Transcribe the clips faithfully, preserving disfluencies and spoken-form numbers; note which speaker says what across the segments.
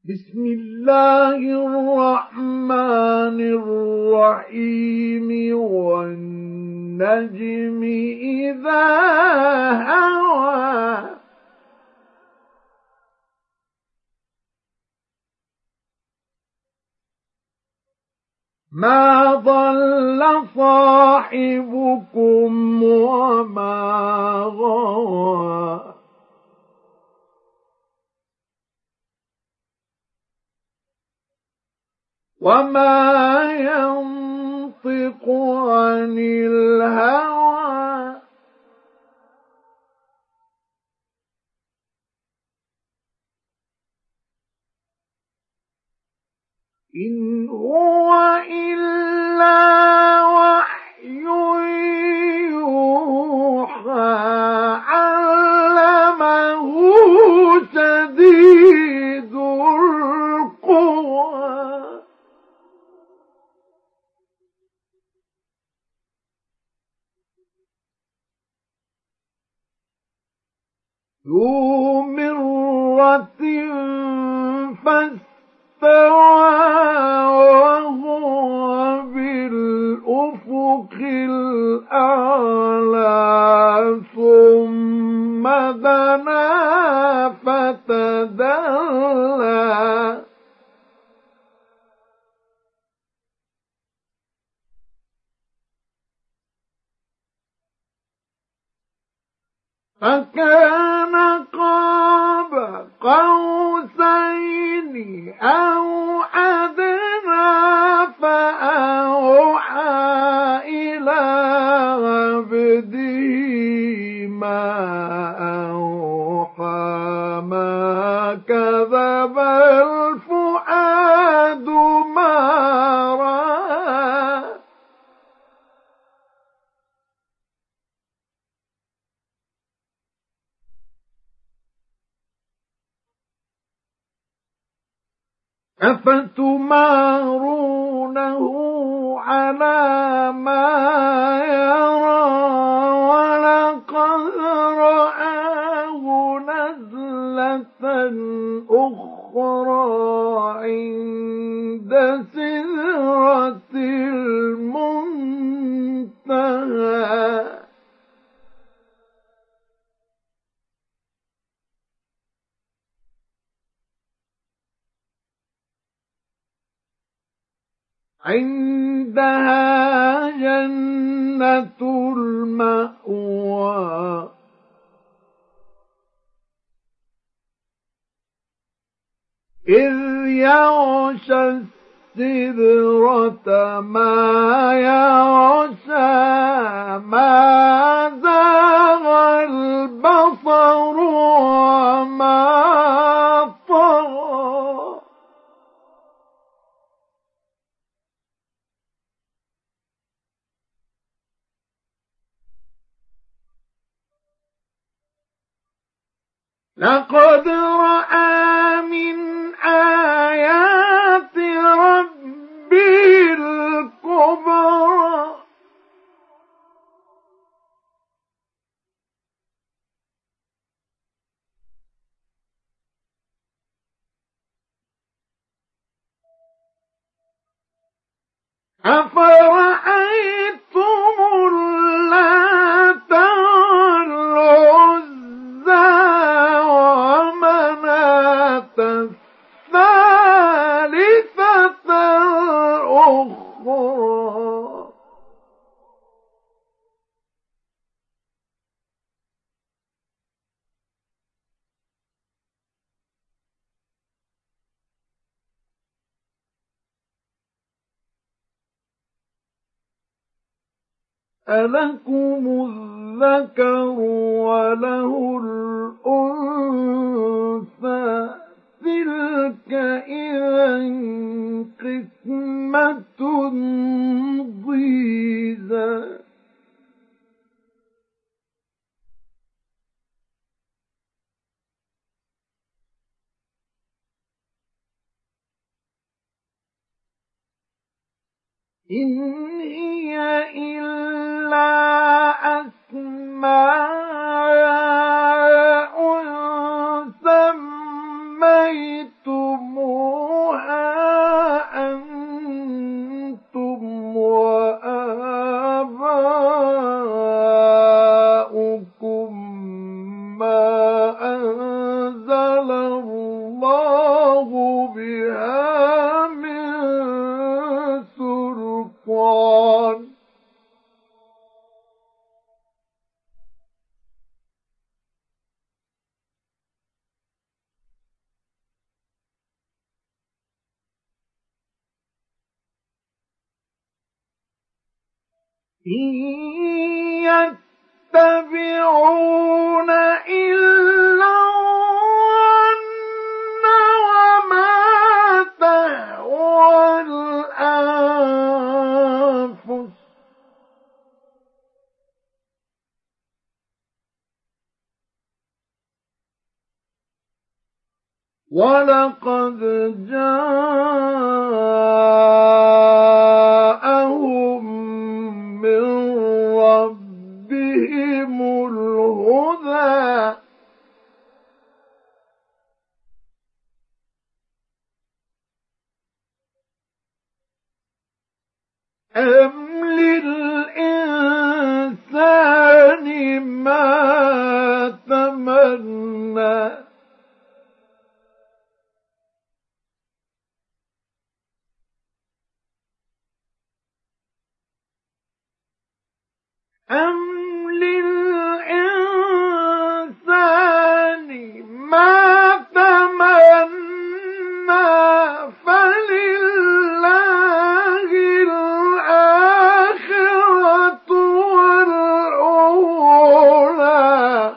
Speaker 1: بسم الله الرحمن الرحيم والنجم إذا هوى ما ضل صاحبكم وما غوى وما ينطق عن الهوى إن هو إلا وحي يوحى علمه شديد القوى ذو مرة فاستوى وهو بالأفق الأعلى ثم دنا فتدلى فكان قاب قوسين أو أدنى فأوحى إلى عبده ما أوحى ما كذب الفؤاد ما رأى أفتمارونه على ما يرى ولقد رآه نزلة أخرى عند سدرة المنتهى عندها جنة المأوى إذ يغشى السدرة ما يغشى ما زاغ البصر وما طغى لقد رأى من آيات ربه الكبرى أفرأيتم اللات والعزى ومناة الثالثة الأخرى ألكم الذكر وله الأنثى تلك إذا قسمة ضيزى إن هي إلا أسماء سميتموها ما أنزل الله بها من سلطان إن يتبعون إلا الظن وما تهوى الأنفس ولقد جاءهم من ربهم الهدى أم للإنسان ما تمنى أم للإنسان ما تمنى فلله الآخرة والأولى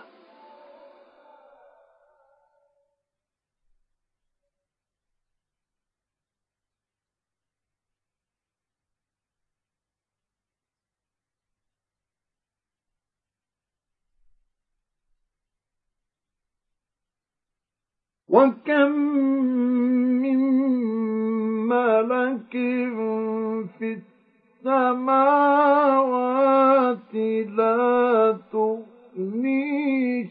Speaker 1: وكم من ملك في السماوات لا تغني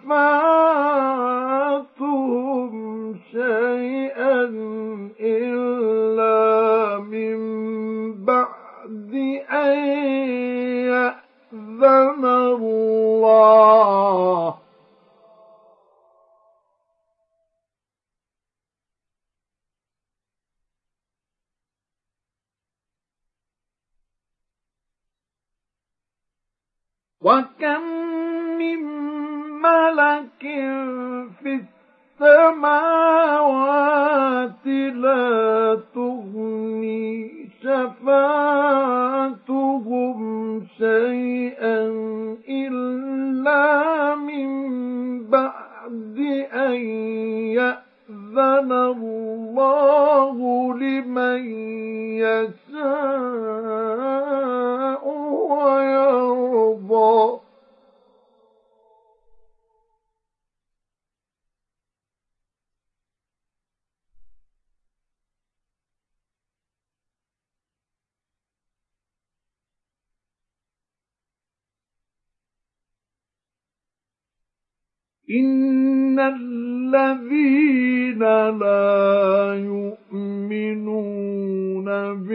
Speaker 1: شفاعتهم شيئا إلا من بعد أن يأذن الله وكم من ملك في السماوات لا تغني شفاعتهم شيئا إلا من بعد أن يأذن الله لمن يشاء ويرضى إن الذين لا يؤمنون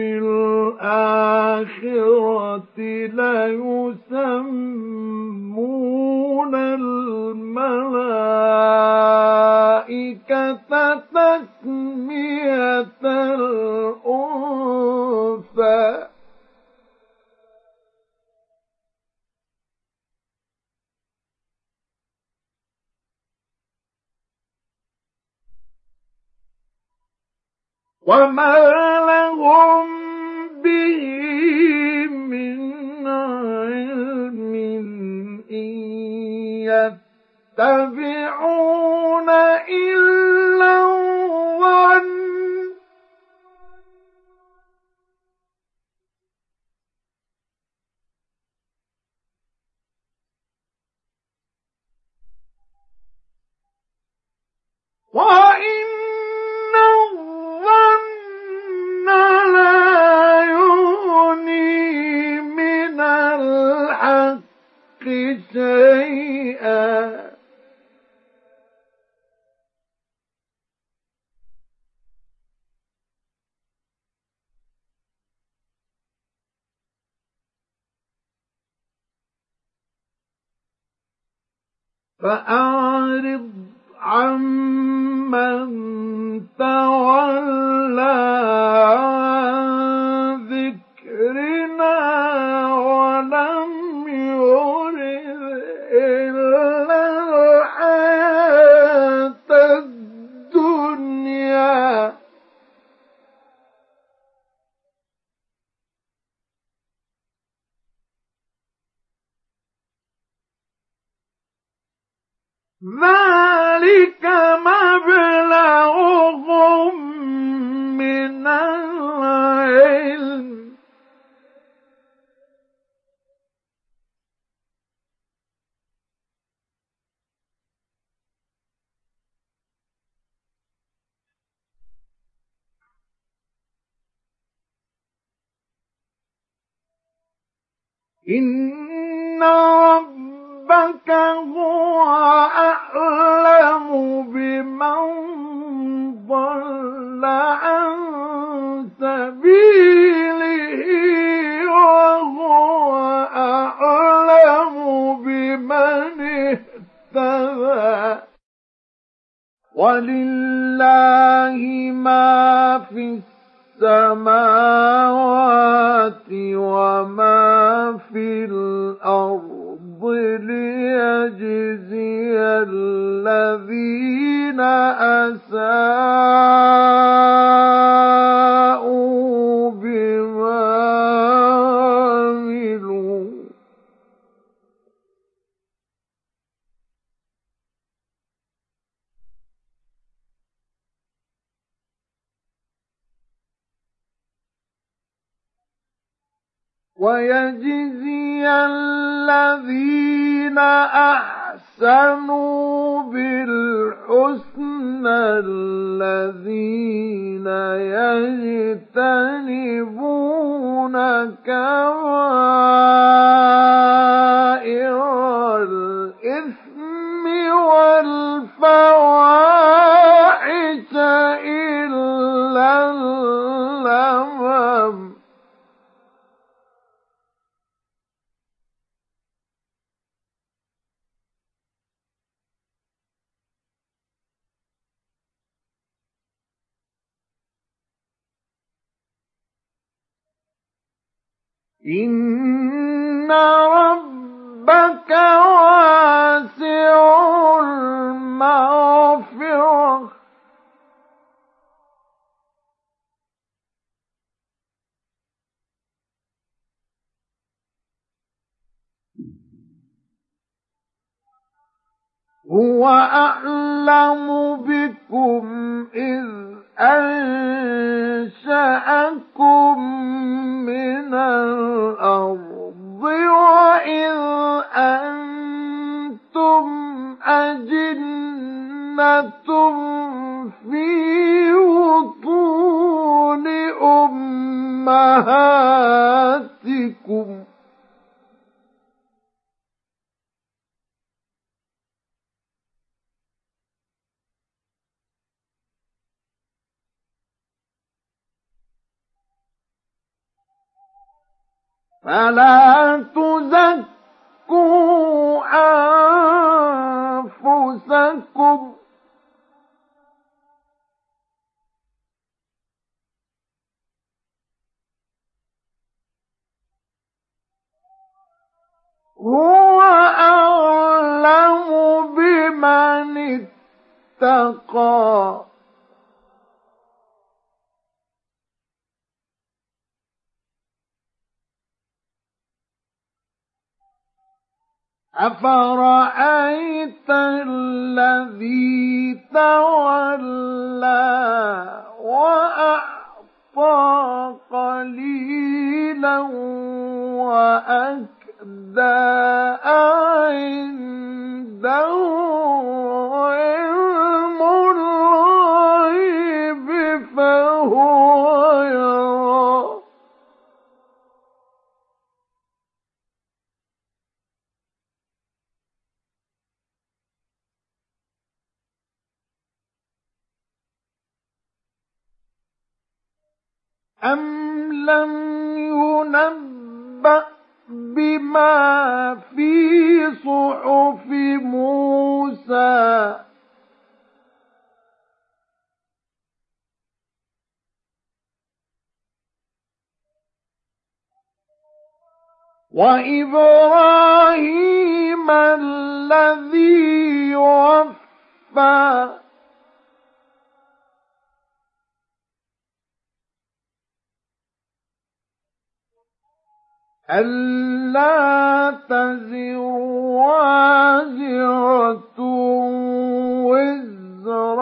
Speaker 1: بالآخرة ليسمون الملائكة تسمية الأنثى وما لهم به من علم إن يتبعون إلا الظن وإن الظن لا يغني من الحق شيئا فأعرض عمن تولى عن ذكرنا ولم يرد إلا الحياة الدنيا ذلك مبلغهم من العلم إن ربك هو أعلم بمن ضل عن سبيله وهو أعلم بمن اهتدى ولله ما في السماوات وما في الأرض ليجزي الذين أساءوا بما عملوا ويجزي الذين أحسنوا بالحسنى الذين يجتنبون كبائر الإثم والفواحش إلا اللمم إن ربك واسع المغفرة هو أعلم بكم إذ أنشأكم من الأرض وإذ أنتم أجنة في بطون أمهاتكم فلا تزكوا أنفسكم هو أعلم بمن اتقى أفرأيت الذي تولى وأعطى قليلا وأكدى عنده علم الغيب فهو يرى أم لم ينبأ بما في صحف موسى وإبراهيم الذي وفى ألا تزر وازرة وزر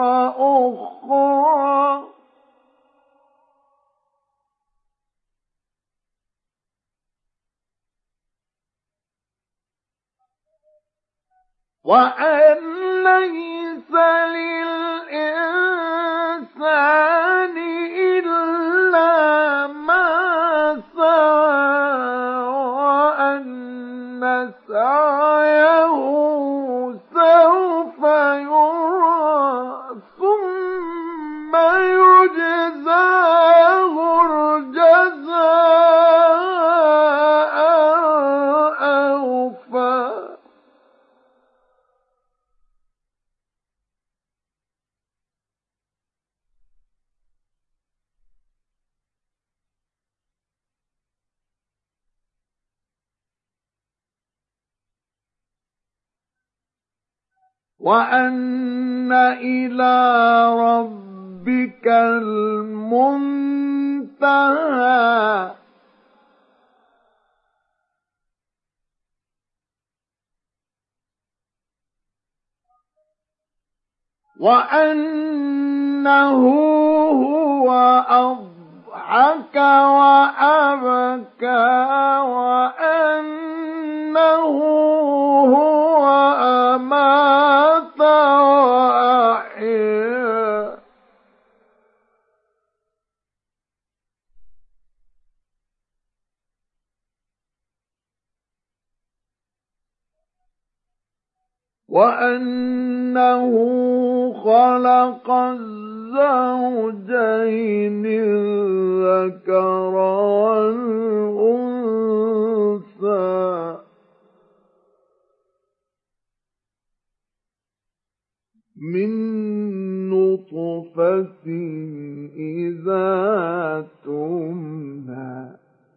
Speaker 1: أخرى وأن ليس للإنسان إلا ما سعى وأن سعيه سوف يرى ثم يجزاه الجزاء الأوفى وأن إلى ربك المنتهى وأنه هو أضحك وأبكى وأنه هو أمات وأحيا وأنه خلق الزوجين الذكر والأنثى من نطفة إذا تمنى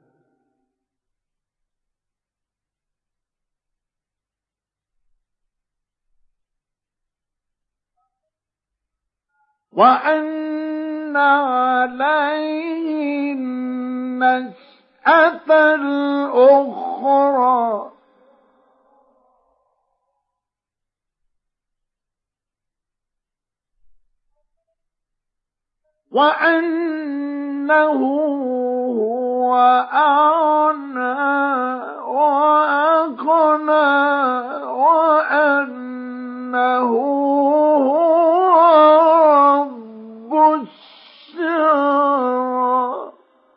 Speaker 1: وأن عليه النشأة الأخرى وأنه هو أغنى وأقنى وأنه هو رب الشعرى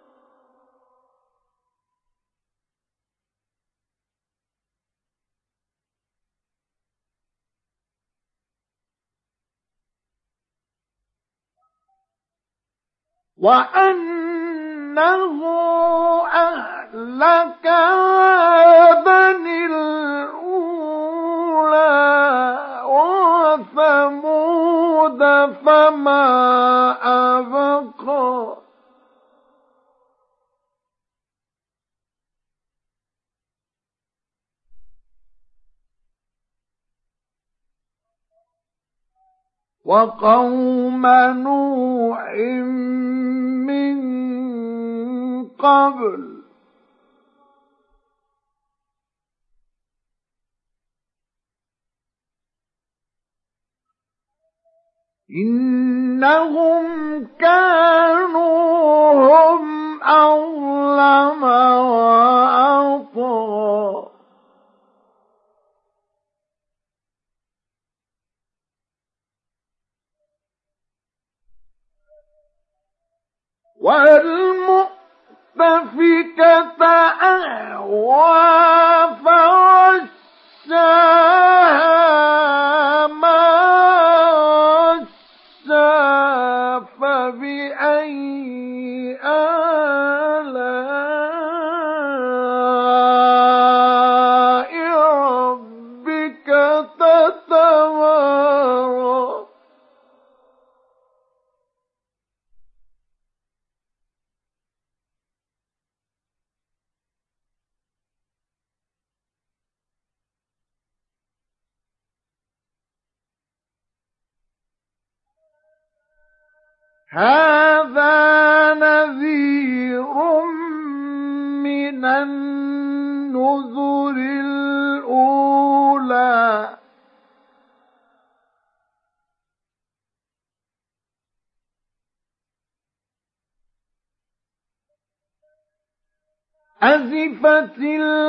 Speaker 1: وأنه أهلك عادا الأولى وثمود فما أبقى وقوم نوح من قبل إنهم كانوا هم أظلم وأطغى والمؤتفكة أهوى فغشاها ما غشا فبأي آلاء هذا نذير من النذر الأولى أزفت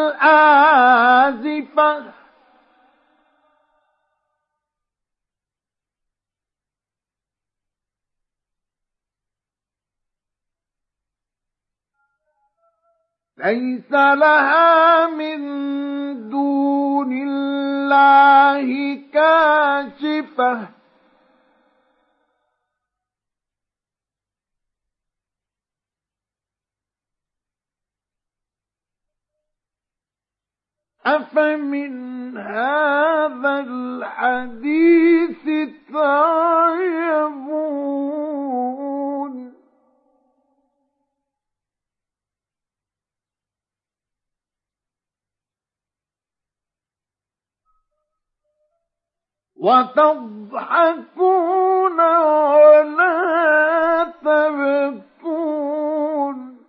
Speaker 1: الآزفة ليس لها من دون الله كاشفة أفمن هذا الحديث تعجبون وتضحكون ولا تبكون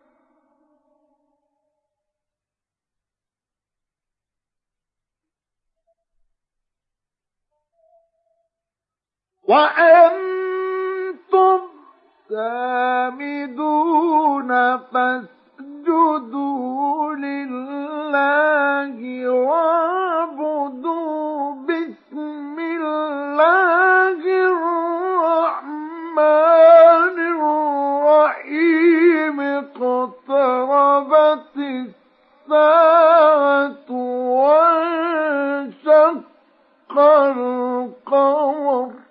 Speaker 1: وأنتم سامدون فاسجدوا لله واعبدوا بسم الله الرحمن الرحيم اقتربت الساعة وانشق القمر